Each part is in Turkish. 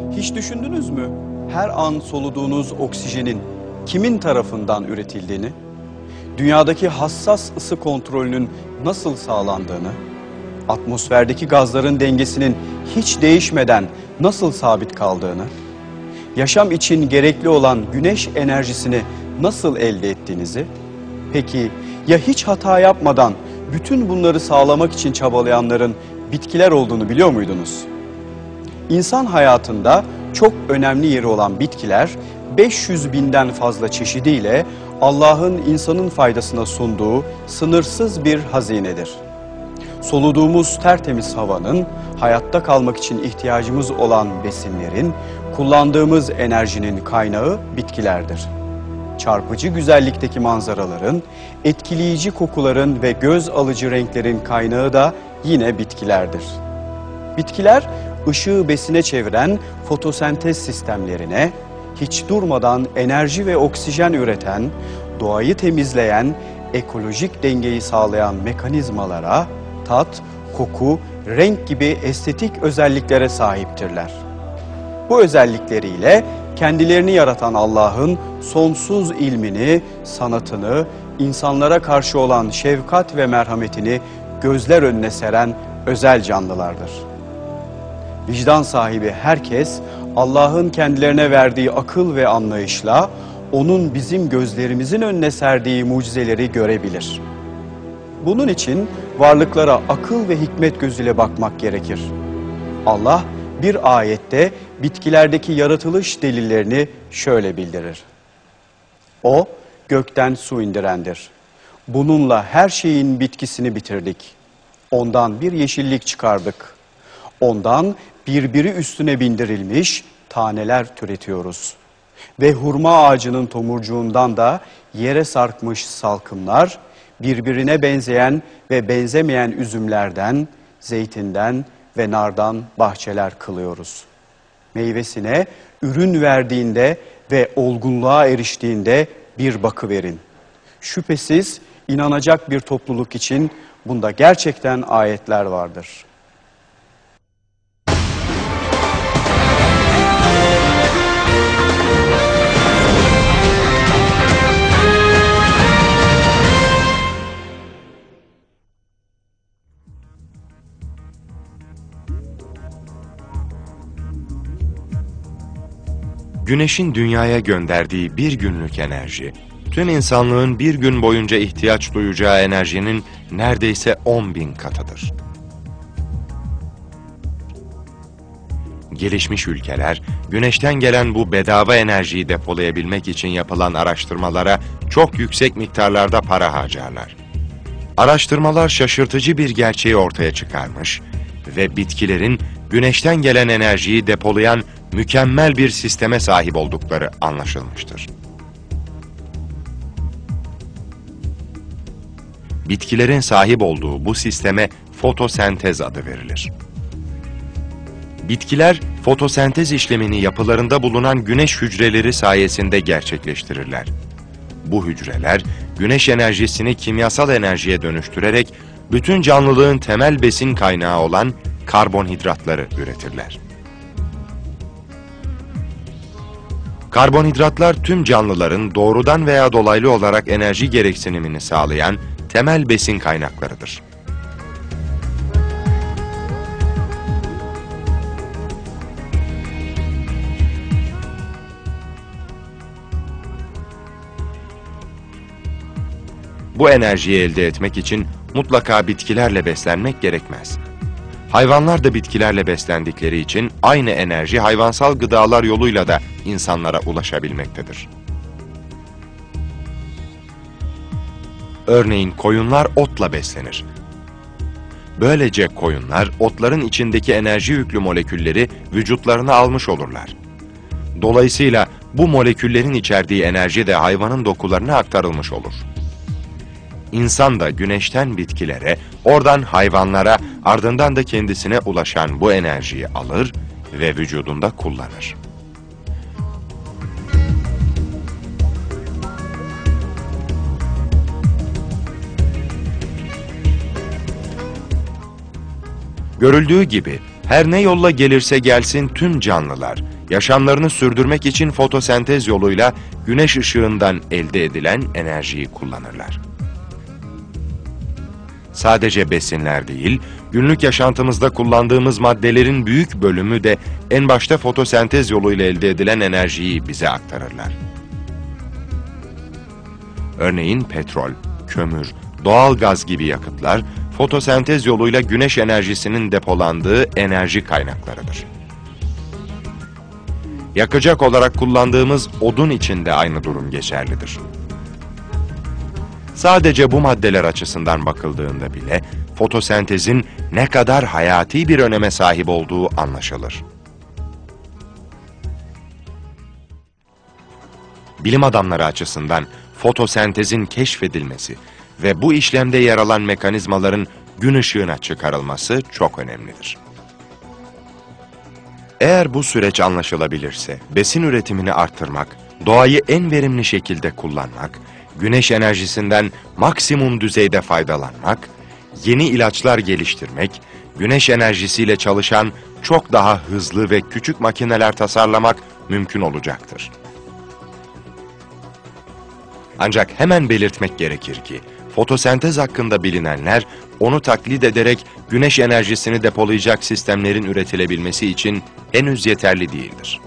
Hiç düşündünüz mü? Her an soluduğunuz oksijenin kimin tarafından üretildiğini, dünyadaki hassas ısı kontrolünün nasıl sağlandığını, atmosferdeki gazların dengesinin hiç değişmeden nasıl sabit kaldığını, yaşam için gerekli olan güneş enerjisini nasıl elde ettiğinizi, peki ya hiç hata yapmadan bütün bunları sağlamak için çabalayanların bitkiler olduğunu biliyor muydunuz? İnsan hayatında çok önemli yeri olan bitkiler 500 binden fazla çeşidiyle Allah'ın insanın faydasına sunduğu sınırsız bir hazinedir. Soluduğumuz tertemiz havanın, hayatta kalmak için ihtiyacımız olan besinlerin, kullandığımız enerjinin kaynağı bitkilerdir. Çarpıcı güzellikteki manzaraların, etkileyici kokuların ve göz alıcı renklerin kaynağı da yine bitkilerdir. Bitkiler, ışığı besine çeviren fotosentez sistemlerine, hiç durmadan enerji ve oksijen üreten, doğayı temizleyen, ekolojik dengeyi sağlayan mekanizmalara, tat, koku, renk gibi estetik özelliklere sahiptirler. Bu özellikleriyle kendilerini yaratan Allah'ın sonsuz ilmini, sanatını, insanlara karşı olan şefkat ve merhametini gözler önüne seren özel canlılardır. Vicdan sahibi herkes Allah'ın kendilerine verdiği akıl ve anlayışla onun bizim gözlerimizin önüne serdiği mucizeleri görebilir. Bunun için varlıklara akıl ve hikmet gözüyle bakmak gerekir. Allah bir ayette bitkilerdeki yaratılış delillerini şöyle bildirir. O gökten su indirendir. Bununla her şeyin bitkisini bitirdik. Ondan bir yeşillik çıkardık. Ondan birbiri üstüne bindirilmiş taneler türetiyoruz. Ve hurma ağacının tomurcuğundan da yere sarkmış salkımlar, birbirine benzeyen ve benzemeyen üzümlerden, zeytinden ve nardan bahçeler kılıyoruz. Meyvesine ürün verdiğinde ve olgunluğa eriştiğinde bir bakıverin. Şüphesiz inanacak bir topluluk için bunda gerçekten ayetler vardır. Güneşin dünyaya gönderdiği bir günlük enerji, tüm insanlığın bir gün boyunca ihtiyaç duyacağı enerjinin neredeyse 10.000 katıdır. Gelişmiş ülkeler, güneşten gelen bu bedava enerjiyi depolayabilmek için yapılan araştırmalara çok yüksek miktarlarda para harcarlar. Araştırmalar şaşırtıcı bir gerçeği ortaya çıkarmış ve bitkilerin güneşten gelen enerjiyi depolayan mükemmel bir sisteme sahip oldukları anlaşılmıştır. Bitkilerin sahip olduğu bu sisteme fotosentez adı verilir. Bitkiler, fotosentez işlemini yapılarında bulunan güneş hücreleri sayesinde gerçekleştirirler. Bu hücreler, güneş enerjisini kimyasal enerjiye dönüştürerek bütün canlılığın temel besin kaynağı olan karbonhidratları üretirler. Karbonhidratlar tüm canlıların doğrudan veya dolaylı olarak enerji gereksinimini sağlayan temel besin kaynaklarıdır. Bu enerjiyi elde etmek için mutlaka bitkilerle beslenmek gerekmez. Hayvanlar da bitkilerle beslendikleri için aynı enerji hayvansal gıdalar yoluyla da insanlara ulaşabilmektedir. Örneğin koyunlar otla beslenir. Böylece koyunlar otların içindeki enerji yüklü molekülleri vücutlarına almış olurlar. Dolayısıyla bu moleküllerin içerdiği enerji de hayvanın dokularına aktarılmış olur. İnsan da güneşten bitkilere, oradan hayvanlara, ardından da kendisine ulaşan bu enerjiyi alır ve vücudunda kullanır. Görüldüğü gibi Her ne yolla gelirse gelsin tüm canlılar, yaşamlarını sürdürmek için fotosentez yoluyla güneş ışığından elde edilen enerjiyi kullanırlar. Sadece besinler değil, günlük yaşantımızda kullandığımız maddelerin büyük bölümü de en başta fotosentez yoluyla elde edilen enerjiyi bize aktarırlar. Örneğin petrol, kömür, doğal gaz gibi yakıtlar, fotosentez yoluyla güneş enerjisinin depolandığı enerji kaynaklarıdır. Yakacak olarak kullandığımız odun için de aynı durum geçerlidir. Sadece bu maddeler açısından bakıldığında bile fotosentezin ne kadar hayati bir öneme sahip olduğu anlaşılır. Bilim adamları açısından fotosentezin keşfedilmesi ve bu işlemde yer alan mekanizmaların gün ışığına çıkarılması çok önemlidir. Eğer bu süreç anlaşılabilirse, besin üretimini arttırmak, doğayı en verimli şekilde kullanmak, güneş enerjisinden maksimum düzeyde faydalanmak, yeni ilaçlar geliştirmek, güneş enerjisiyle çalışan çok daha hızlı ve küçük makineler tasarlamak mümkün olacaktır. Ancak hemen belirtmek gerekir ki, fotosentez hakkında bilinenler, onu taklit ederek güneş enerjisini depolayacak sistemlerin üretilebilmesi için henüz yeterli değildir.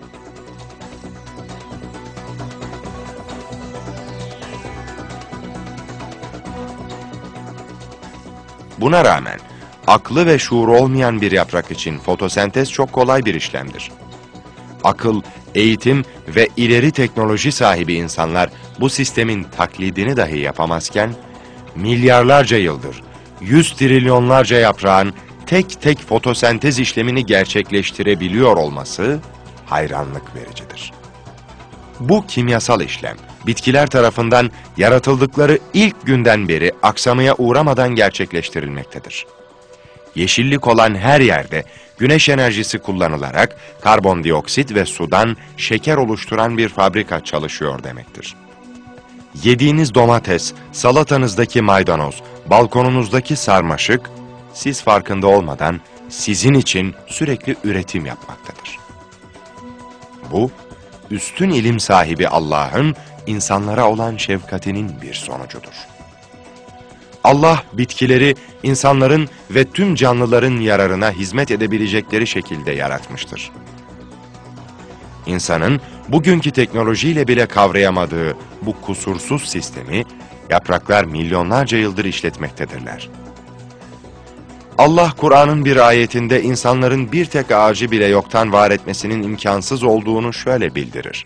Buna rağmen, aklı ve şuuru olmayan bir yaprak için fotosentez çok kolay bir işlemdir. Akıl, eğitim ve ileri teknoloji sahibi insanlar bu sistemin taklidini dahi yapamazken, milyarlarca yıldır, 100 trilyonlarca yaprağın tek tek fotosentez işlemini gerçekleştirebiliyor olması hayranlık vericidir. Bu kimyasal işlem, bitkiler tarafından yaratıldıkları ilk günden beri aksamaya uğramadan gerçekleştirilmektedir. Yeşillik olan her yerde güneş enerjisi kullanılarak karbondioksit ve sudan şeker oluşturan bir fabrika çalışıyor demektir. Yediğiniz domates, salatanızdaki maydanoz, balkonunuzdaki sarmaşık, siz farkında olmadan sizin için sürekli üretim yapmaktadır. Bu, üstün ilim sahibi Allah'ın insanlara olan şefkatinin bir sonucudur. Allah bitkileri insanların ve tüm canlıların yararına hizmet edebilecekleri şekilde yaratmıştır. İnsanın bugünkü teknolojiyle bile kavrayamadığı bu kusursuz sistemi yapraklar milyonlarca yıldır işletmektedirler. Allah Kur'an'ın bir ayetinde insanların bir tek ağacı bile yoktan var etmesinin imkansız olduğunu şöyle bildirir.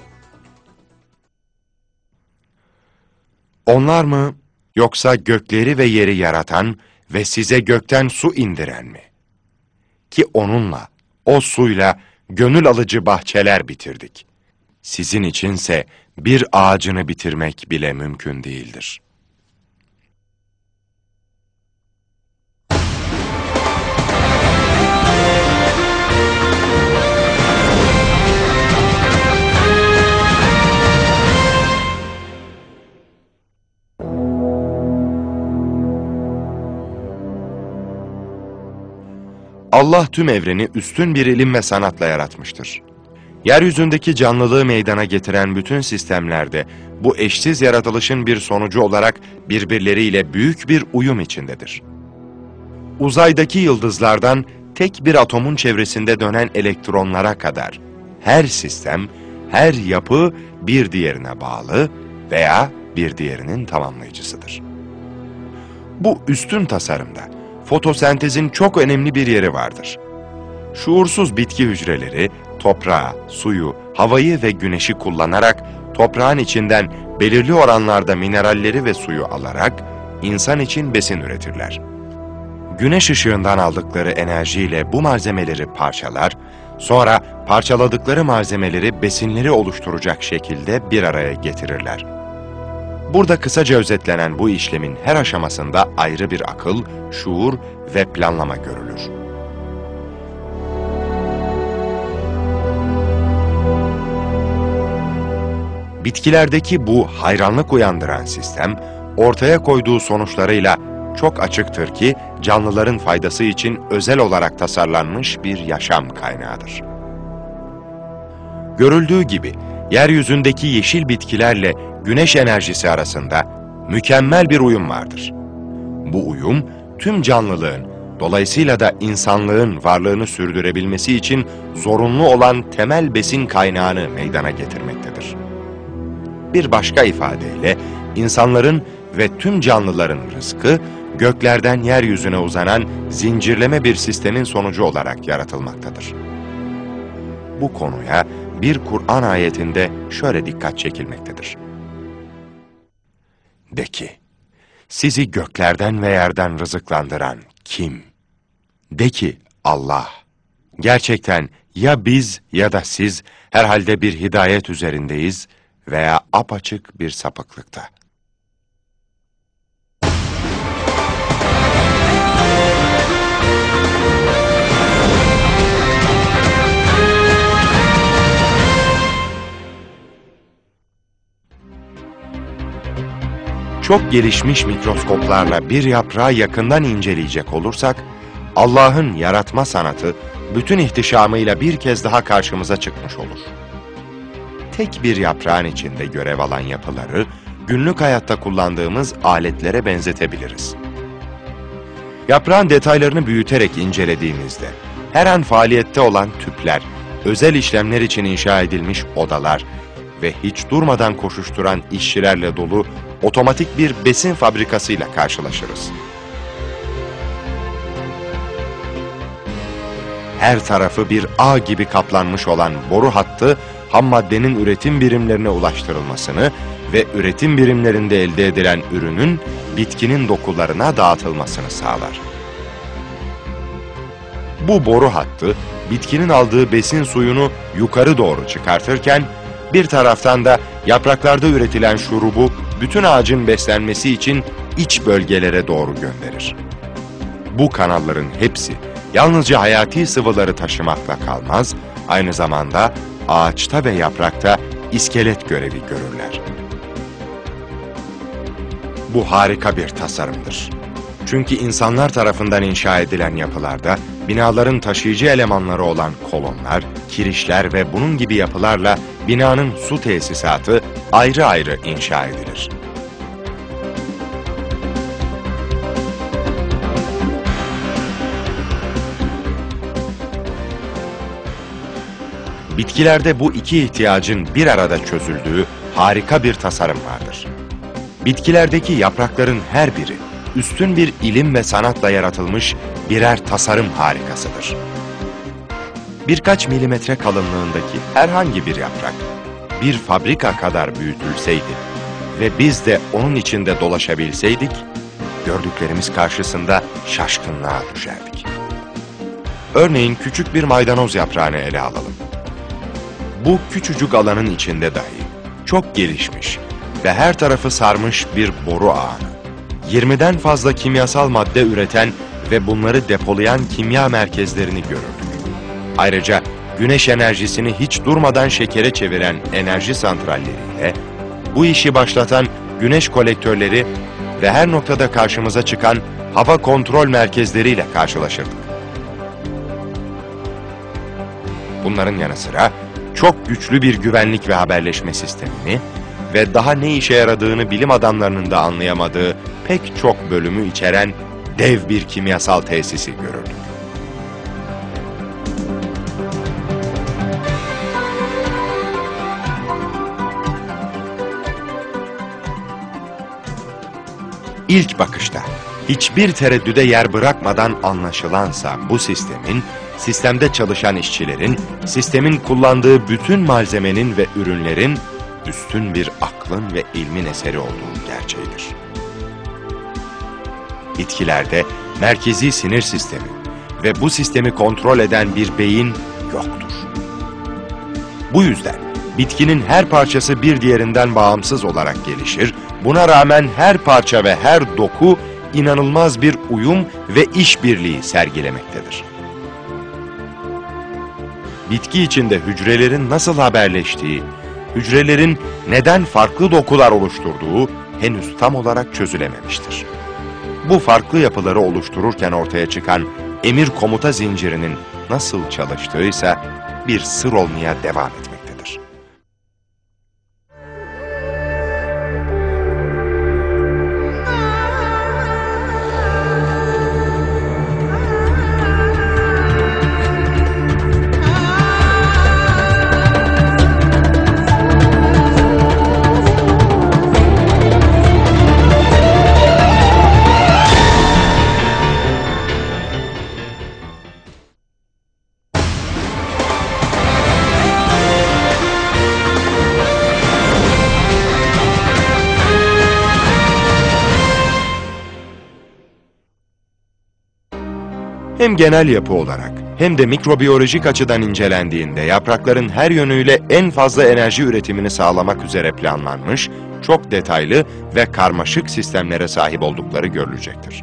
Onlar mı yoksa gökleri ve yeri yaratan ve size gökten su indiren mi? Ki onunla, o suyla gönül alıcı bahçeler bitirdik. Sizin içinse bir ağacını bitirmek bile mümkün değildir. Allah tüm evreni üstün bir ilim ve sanatla yaratmıştır. Yeryüzündeki canlılığı meydana getiren bütün sistemlerde bu eşsiz yaratılışın bir sonucu olarak birbirleriyle büyük bir uyum içindedir. Uzaydaki yıldızlardan tek bir atomun çevresinde dönen elektronlara kadar her sistem, her yapı bir diğerine bağlı veya bir diğerinin tamamlayıcısıdır. Bu üstün tasarımda fotosentezin çok önemli bir yeri vardır. Şuursuz bitki hücreleri toprağı, suyu, havayı ve güneşi kullanarak toprağın içinden belirli oranlarda mineralleri ve suyu alarak insan için besin üretirler. Güneş ışığından aldıkları enerjiyle bu malzemeleri parçalar, sonra parçaladıkları malzemeleri besinleri oluşturacak şekilde bir araya getirirler. Burada kısaca özetlenen bu işlemin her aşamasında ayrı bir akıl, şuur ve planlama görülür. Bitkilerdeki bu hayranlık uyandıran sistem, ortaya koyduğu sonuçlarıyla çok açıktır ki canlıların faydası için özel olarak tasarlanmış bir yaşam kaynağıdır. Görüldüğü gibi yeryüzündeki yeşil bitkilerle güneş enerjisi arasında mükemmel bir uyum vardır. Bu uyum tüm canlılığın, dolayısıyla da insanlığın varlığını sürdürebilmesi için zorunlu olan temel besin kaynağını meydana getirmektedir. Bir başka ifadeyle insanların ve tüm canlıların rızkı göklerden yeryüzüne uzanan zincirleme bir sistemin sonucu olarak yaratılmaktadır. Bu konuya bir Kur'an ayetinde şöyle dikkat çekilmektedir. De ki, sizi göklerden ve yerden rızıklandıran kim? De ki, Allah. Gerçekten ya biz ya da siz herhalde bir hidayet üzerindeyiz veya apaçık bir sapıklıkta. Çok gelişmiş mikroskoplarla bir yaprağı yakından inceleyecek olursak, Allah'ın yaratma sanatı bütün ihtişamıyla bir kez daha karşımıza çıkmış olur. Tek bir yaprağın içinde görev alan yapıları, günlük hayatta kullandığımız aletlere benzetebiliriz. Yaprağın detaylarını büyüterek incelediğimizde, her an faaliyette olan tüpler, özel işlemler için inşa edilmiş odalar ve hiç durmadan koşuşturan işçilerle dolu otomatik bir besin fabrikasıyla karşılaşırız. Her tarafı bir ağ gibi kaplanmış olan boru hattı, ham maddenin üretim birimlerine ulaştırılmasını ve üretim birimlerinde elde edilen ürünün bitkinin dokularına dağıtılmasını sağlar. Bu boru hattı, bitkinin aldığı besin suyunu yukarı doğru çıkartırken, bir taraftan da yapraklarda üretilen şurubu bütün ağacın beslenmesi için iç bölgelere doğru gönderir. Bu kanalların hepsi yalnızca hayati sıvıları taşımakla kalmaz, aynı zamanda ağaçta ve yaprakta iskelet görevi görürler. Bu harika bir tasarımdır. Çünkü insanlar tarafından inşa edilen yapılarda binaların taşıyıcı elemanları olan kolonlar, kirişler ve bunun gibi yapılarla binanın su tesisatı ayrı ayrı inşa edilir. Bitkilerde bu iki ihtiyacın bir arada çözüldüğü harika bir tasarım vardır. Bitkilerdeki yaprakların her biri üstün bir ilim ve sanatla yaratılmış birer tasarım harikasıdır. Birkaç milimetre kalınlığındaki herhangi bir yaprak bir fabrika kadar büyütülseydi ve biz de onun içinde dolaşabilseydik, gördüklerimiz karşısında şaşkınlığa düşerdik. Örneğin küçük bir maydanoz yaprağını ele alalım. Bu küçücük alanın içinde dahi çok gelişmiş ve her tarafı sarmış bir boru ağını, 20'den fazla kimyasal madde üreten ve bunları depolayan kimya merkezlerini görürdük. Ayrıca güneş enerjisini hiç durmadan şekere çeviren enerji santralleriyle, bu işi başlatan güneş kolektörleri ve her noktada karşımıza çıkan hava kontrol merkezleriyle karşılaşırdık. Bunların yanı sıra çok güçlü bir güvenlik ve haberleşme sistemini ve daha ne işe yaradığını bilim adamlarının da anlayamadığı pek çok bölümü içeren dev bir kimyasal tesisi görürdük. İlk bakışta hiçbir tereddüde yer bırakmadan anlaşılansa bu sistemin, sistemde çalışan işçilerin, sistemin kullandığı bütün malzemenin ve ürünlerin üstün bir aklın ve ilmin eseri olduğu gerçeğidir. Bitkilerde merkezi sinir sistemi ve bu sistemi kontrol eden bir beyin yoktur. Bu yüzden bitkinin her parçası bir diğerinden bağımsız olarak gelişir, buna rağmen her parça ve her doku inanılmaz bir uyum ve işbirliği sergilemektedir. Bitki içinde hücrelerin nasıl haberleştiği, hücrelerin neden farklı dokular oluşturduğu henüz tam olarak çözülememiştir. bu farklı yapıları oluştururken ortaya çıkan emir komuta zincirinin nasıl çalıştığıysa bir sır olmaya devam etmektedir. Hem genel yapı olarak hem de mikrobiyolojik açıdan incelendiğinde yaprakların her yönüyle en fazla enerji üretimini sağlamak üzere planlanmış, çok detaylı ve karmaşık sistemlere sahip oldukları görülecektir.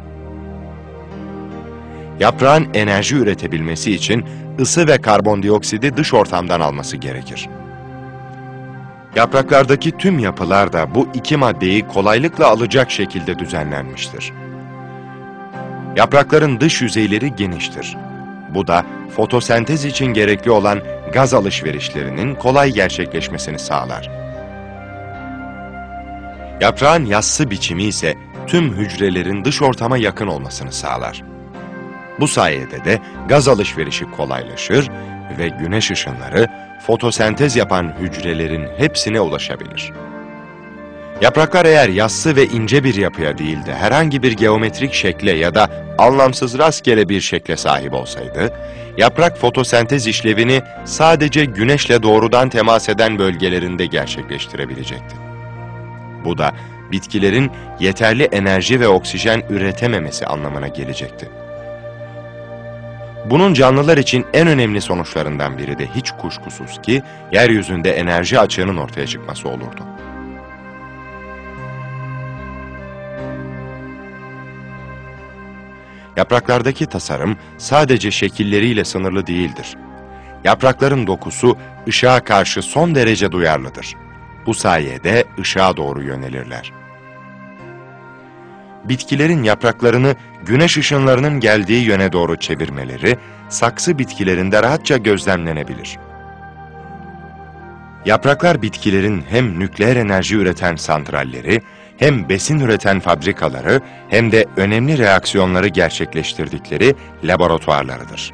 Yaprağın enerji üretebilmesi için ısı ve karbondioksidi dış ortamdan alması gerekir. Yapraklardaki tüm yapılar da bu iki maddeyi kolaylıkla alacak şekilde düzenlenmiştir. Yaprakların dış yüzeyleri geniştir. Bu da fotosentez için gerekli olan gaz alışverişlerinin kolay gerçekleşmesini sağlar. Yaprağın yassı biçimi ise tüm hücrelerin dış ortama yakın olmasını sağlar. Bu sayede de gaz alışverişi kolaylaşır ve güneş ışınları fotosentez yapan hücrelerin hepsine ulaşabilir. Yapraklar eğer yassı ve ince bir yapıya değil de herhangi bir geometrik şekle ya da anlamsız rastgele bir şekle sahip olsaydı, yaprak fotosentez işlevini sadece güneşle doğrudan temas eden bölgelerinde gerçekleştirebilecekti. Bu da bitkilerin yeterli enerji ve oksijen üretememesi anlamına gelecekti. Bunun canlılar için en önemli sonuçlarından biri de hiç kuşkusuz ki yeryüzünde enerji açığının ortaya çıkması olurdu. Yapraklardaki tasarım sadece şekilleriyle sınırlı değildir. Yaprakların dokusu ışığa karşı son derece duyarlıdır. Bu sayede ışığa doğru yönelirler. Bitkilerin yapraklarını güneş ışınlarının geldiği yöne doğru çevirmeleri, saksı bitkilerinde rahatça gözlemlenebilir. Yapraklar bitkilerin hem nükleer enerji üreten santralleri, hem besin üreten fabrikaları, hem de önemli reaksiyonları gerçekleştirdikleri laboratuvarlarıdır.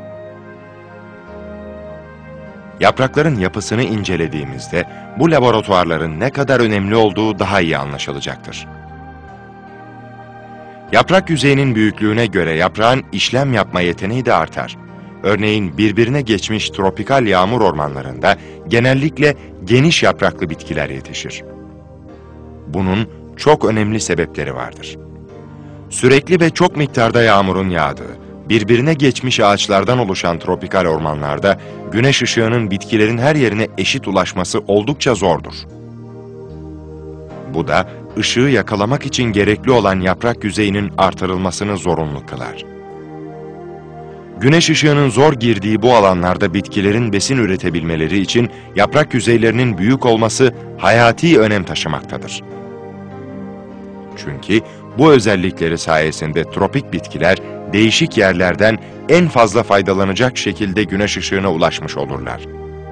Yaprakların yapısını incelediğimizde bu laboratuvarların ne kadar önemli olduğu daha iyi anlaşılacaktır. Yaprak yüzeyinin büyüklüğüne göre yaprağın işlem yapma yeteneği de artar. Örneğin birbirine geçmiş tropikal yağmur ormanlarında genellikle geniş yapraklı bitkiler yetişir. Bunun çok önemli sebepleri vardır. Sürekli ve çok miktarda yağmurun yağdığı, birbirine geçmiş ağaçlardan oluşan tropikal ormanlarda güneş ışığının bitkilerin her yerine eşit ulaşması oldukça zordur. Bu da ışığı yakalamak için gerekli olan yaprak yüzeyinin artırılmasını zorunlu kılar. Güneş ışığının zor girdiği bu alanlarda bitkilerin besin üretebilmeleri için yaprak yüzeylerinin büyük olması hayati önem taşımaktadır. Çünkü bu özellikleri sayesinde tropik bitkiler değişik yerlerden en fazla faydalanacak şekilde güneş ışığına ulaşmış olurlar.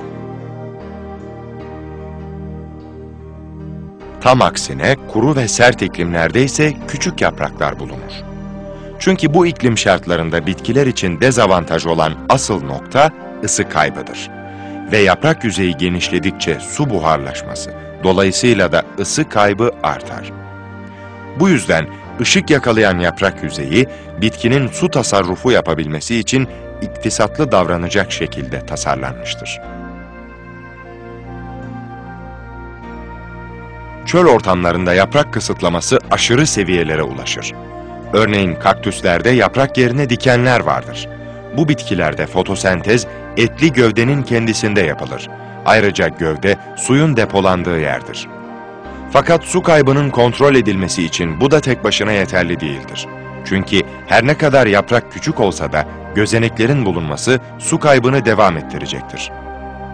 Tam aksine kuru ve sert iklimlerde ise küçük yapraklar bulunur. Çünkü bu iklim şartlarında bitkiler için dezavantaj olan asıl nokta ısı kaybıdır. Ve yaprak yüzeyi genişledikçe su buharlaşması, dolayısıyla da ısı kaybı artar. Bu yüzden ışık yakalayan yaprak yüzeyi, bitkinin su tasarrufu yapabilmesi için iktisatlı davranacak şekilde tasarlanmıştır. Çöl ortamlarında yaprak kısıtlaması aşırı seviyelere ulaşır. Örneğin kaktüslerde yaprak yerine dikenler vardır. Bu bitkilerde fotosentez etli gövdenin kendisinde yapılır. Ayrıca gövde suyun depolandığı yerdir. Fakat su kaybının kontrol edilmesi için bu da tek başına yeterli değildir. Çünkü her ne kadar yaprak küçük olsa da gözeneklerin bulunması su kaybını devam ettirecektir.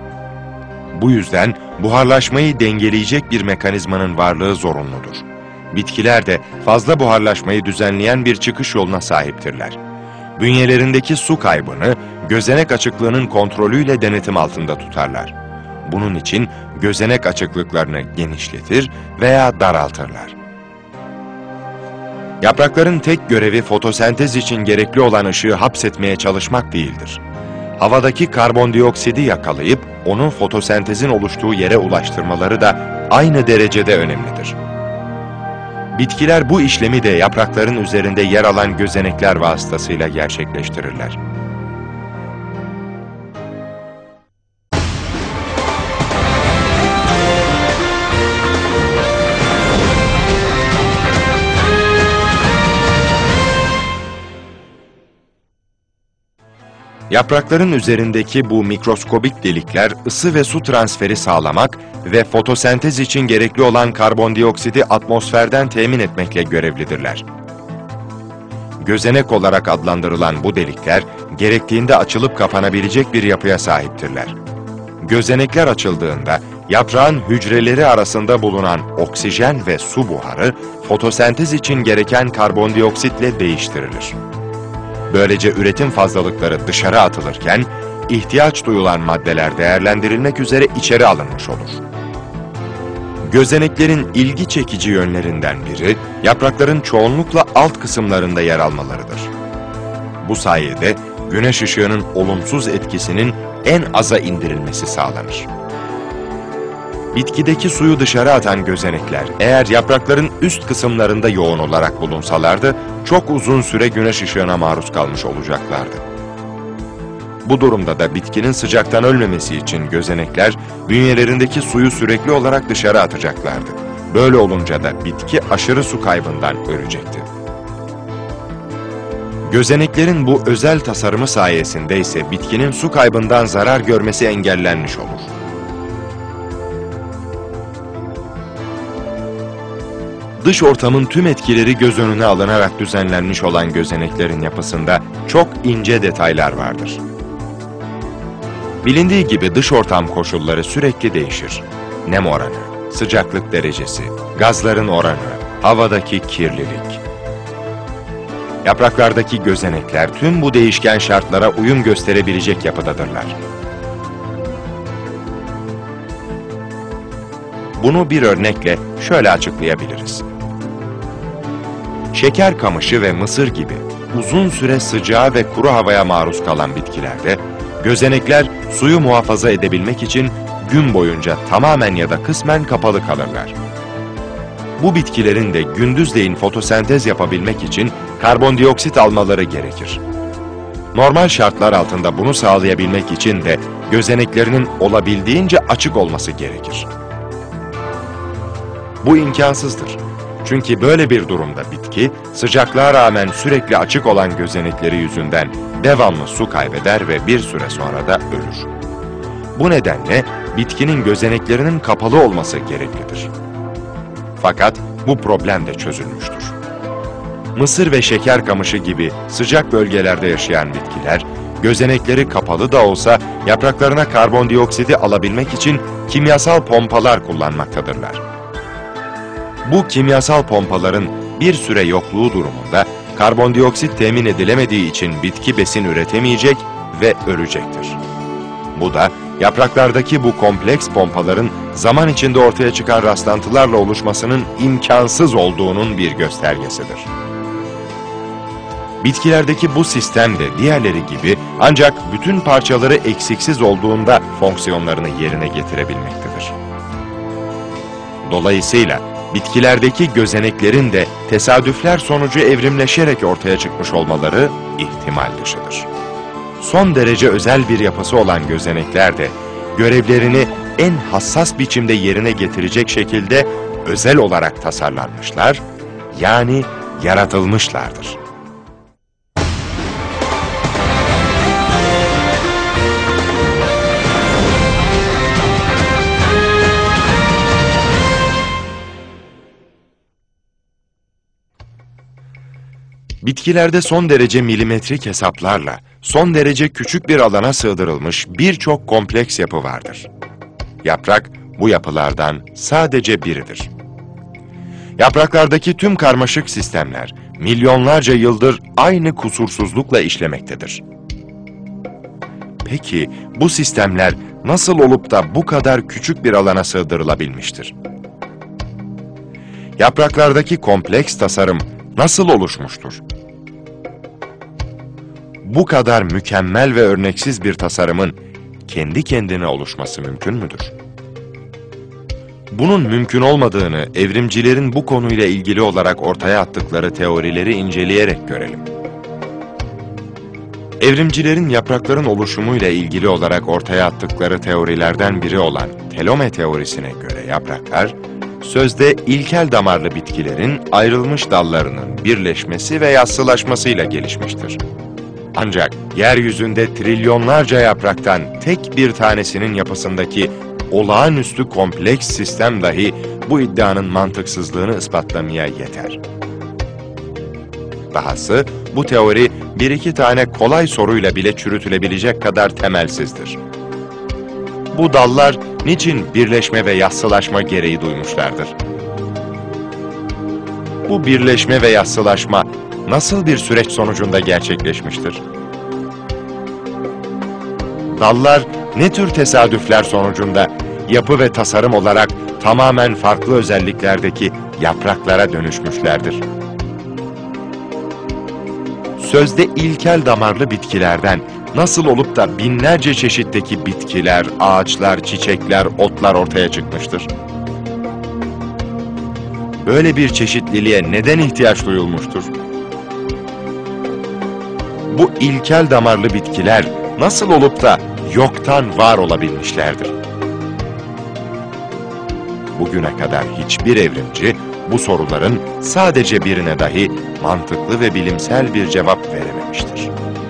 Bu yüzden buharlaşmayı dengeleyecek bir mekanizmanın varlığı zorunludur. Bitkiler de fazla buharlaşmayı düzenleyen bir çıkış yoluna sahiptirler. Bünyelerindeki su kaybını gözenek açıklığının kontrolüyle denetim altında tutarlar. Bunun için gözenek açıklıklarını genişletir veya daraltırlar. Yaprakların tek görevi fotosentez için gerekli olan ışığı hapsetmeye çalışmak değildir. Havadaki karbondioksidi yakalayıp onu fotosentezin oluştuğu yere ulaştırmaları da aynı derecede önemlidir. Bitkiler bu işlemi de yaprakların üzerinde yer alan gözenekler vasıtasıyla gerçekleştirirler. Yaprakların üzerindeki bu mikroskobik delikler ısı ve su transferi sağlamak ve fotosentez için gerekli olan karbondioksidi atmosferden temin etmekle görevlidirler. Gözenek olarak adlandırılan bu delikler, gerektiğinde açılıp kapanabilecek bir yapıya sahiptirler. Gözenekler açıldığında, yaprağın hücreleri arasında bulunan oksijen ve su buharı, fotosentez için gereken karbondioksitle değiştirilir. Böylece üretim fazlalıkları dışarı atılırken, ihtiyaç duyulan maddeler değerlendirilmek üzere içeri alınmış olur. Gözeneklerin ilgi çekici yönlerinden biri, yaprakların çoğunlukla alt kısımlarında yer almalarıdır. Bu sayede güneş ışığının olumsuz etkisinin en aza indirilmesi sağlanır. Bitkideki suyu dışarı atan gözenekler, eğer yaprakların üst kısımlarında yoğun olarak bulunsalardı, çok uzun süre güneş ışığına maruz kalmış olacaklardı. Bu durumda da bitkinin sıcaktan ölmemesi için gözenekler, bünyelerindeki suyu sürekli olarak dışarı atacaklardı. Böyle olunca da bitki aşırı su kaybından ölecekti. Gözeneklerin bu özel tasarımı sayesinde ise bitkinin su kaybından zarar görmesi engellenmiş olur. Dış ortamın tüm etkileri göz önüne alınarak düzenlenmiş olan gözeneklerin yapısında çok ince detaylar vardır. Bilindiği gibi dış ortam koşulları sürekli değişir. Nem oranı, sıcaklık derecesi, gazların oranı, havadaki kirlilik. Yapraklardaki gözenekler tüm bu değişken şartlara uyum gösterebilecek yapıdadırlar. Bunu bir örnekle şöyle açıklayabiliriz. Şeker kamışı ve mısır gibi uzun süre sıcağa ve kuru havaya maruz kalan bitkilerde, gözenekler suyu muhafaza edebilmek için gün boyunca tamamen ya da kısmen kapalı kalırlar. Bu bitkilerin de gündüzleyin fotosentez yapabilmek için karbondioksit almaları gerekir. Normal şartlar altında bunu sağlayabilmek için de gözeneklerinin olabildiğince açık olması gerekir. Bu imkansızdır. Çünkü böyle bir durumda bitki, sıcaklığa rağmen sürekli açık olan gözenekleri yüzünden devamlı su kaybeder ve bir süre sonra da ölür. Bu nedenle bitkinin gözeneklerinin kapalı olması gereklidir. Fakat bu problem de çözülmüştür. Mısır ve şeker kamışı gibi sıcak bölgelerde yaşayan bitkiler, gözenekleri kapalı da olsa yapraklarına karbondioksidi alabilmek için kimyasal pompalar kullanmaktadırlar. Bu kimyasal pompaların bir süre yokluğu durumunda karbondioksit temin edilemediği için bitki besin üretemeyecek ve ölecektir. Bu da yapraklardaki bu kompleks pompaların zaman içinde ortaya çıkan rastlantılarla oluşmasının imkansız olduğunun bir göstergesidir. Bitkilerdeki bu sistem de diğerleri gibi ancak bütün parçaları eksiksiz olduğunda fonksiyonlarını yerine getirebilmektedir. Dolayısıyla bitkilerdeki gözeneklerin de tesadüfler sonucu evrimleşerek ortaya çıkmış olmaları ihtimal dışıdır. Son derece özel bir yapısı olan gözenekler de görevlerini en hassas biçimde yerine getirecek şekilde özel olarak tasarlanmışlar, yani yaratılmışlardır. Bitkilerde son derece milimetrik hesaplarla, son derece küçük bir alana sığdırılmış birçok kompleks yapı vardır. Yaprak, bu yapılardan sadece biridir. Yapraklardaki tüm karmaşık sistemler milyonlarca yıldır aynı kusursuzlukla işlemektedir. Peki bu sistemler nasıl olup da bu kadar küçük bir alana sığdırılabilmiştir? Yapraklardaki kompleks tasarım nasıl oluşmuştur? Bu kadar mükemmel ve örneksiz bir tasarımın kendi kendine oluşması mümkün müdür? Bunun mümkün olmadığını evrimcilerin bu konuyla ilgili olarak ortaya attıkları teorileri inceleyerek görelim. Evrimcilerin yaprakların oluşumuyla ilgili olarak ortaya attıkları teorilerden biri olan telome teorisine göre yapraklar, sözde ilkel damarlı bitkilerin ayrılmış dallarının birleşmesi ve yassılaşmasıyla gelişmiştir. Ancak yeryüzünde trilyonlarca yapraktan tek bir tanesinin yapısındaki olağanüstü kompleks sistem dahi bu iddianın mantıksızlığını ispatlamaya yeter. Dahası bu teori bir iki tane kolay soruyla bile çürütülebilecek kadar temelsizdir. Bu dallar niçin birleşme ve yassılaşma gereği duymuşlardır? Bu birleşme ve yassılaşma nasıl bir süreç sonucunda gerçekleşmiştir? Dallar ne tür tesadüfler sonucunda yapı ve tasarım olarak tamamen farklı özelliklerdeki yapraklara dönüşmüşlerdir? Sözde ilkel damarlı bitkilerden nasıl olup da binlerce çeşitteki bitkiler, ağaçlar, çiçekler, otlar ortaya çıkmıştır? Böyle bir çeşitliliğe neden ihtiyaç duyulmuştur? Bu ilkel damarlı bitkiler nasıl olup da yoktan var olabilmişlerdir? Bugüne kadar hiçbir evrimci bu soruların sadece birine dahi mantıklı ve bilimsel bir cevap verememiştir.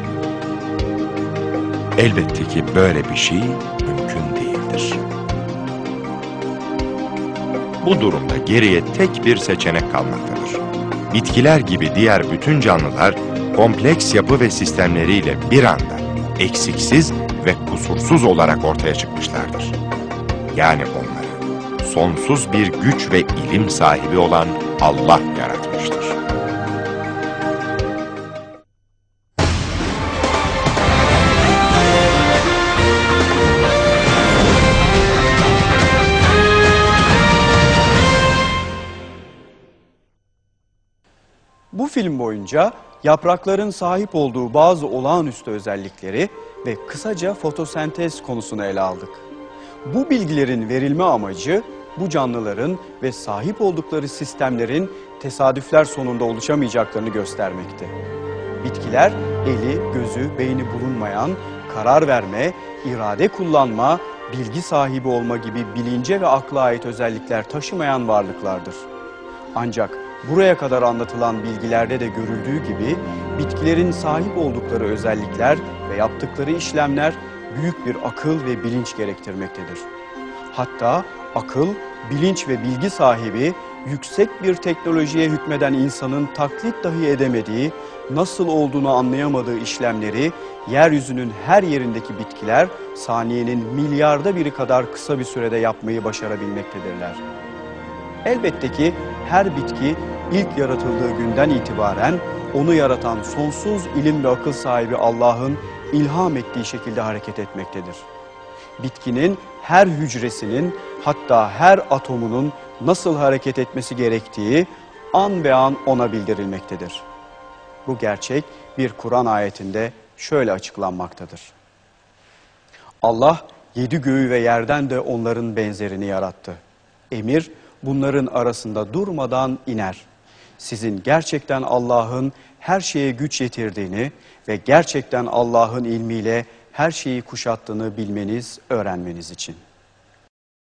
Elbette ki böyle bir şey mümkün değildir. Bu durumda geriye tek bir seçenek kalmaktadır. Bitkiler gibi diğer bütün canlılar kompleks yapı ve sistemleriyle bir anda eksiksiz ve kusursuz olarak ortaya çıkmışlardır. Yani onları sonsuz bir güç ve ilim sahibi olan Allah yaratmıştır. Bu film boyunca yaprakların sahip olduğu bazı olağanüstü özellikleri ve kısaca fotosentez konusunu ele aldık. Bu bilgilerin verilme amacı bu canlıların ve sahip oldukları sistemlerin tesadüfler sonunda oluşamayacaklarını göstermekte. Bitkiler eli, gözü, beyni bulunmayan, karar verme, irade kullanma, bilgi sahibi olma gibi bilince ve akla ait özellikler taşımayan varlıklardır. Ancak buraya kadar anlatılan bilgilerde de görüldüğü gibi bitkilerin sahip oldukları özellikler ve yaptıkları işlemler büyük bir akıl ve bilinç gerektirmektedir. Hatta akıl, bilinç ve bilgi sahibi yüksek bir teknolojiye hükmeden insanın taklit dahi edemediği, nasıl olduğunu anlayamadığı işlemleri yeryüzünün her yerindeki bitkiler saniyenin milyarda biri kadar kısa bir sürede yapmayı başarabilmektedirler. Elbette ki her bitki ilk yaratıldığı günden itibaren onu yaratan sonsuz ilim ve akıl sahibi Allah'ın ilham ettiği şekilde hareket etmektedir. Bitkinin her hücresinin, hatta her atomunun nasıl hareket etmesi gerektiği an be an ona bildirilmektedir. Bu gerçek bir Kur'an ayetinde şöyle açıklanmaktadır. Allah 7 göğü ve yerden de onların benzerini yarattı. Emir bunların arasında durmadan iner. Sizin gerçekten Allah'ın her şeye güç yetirdiğini ve gerçekten Allah'ın ilmiyle her şeyi kuşattığını bilmeniz, öğrenmeniz için.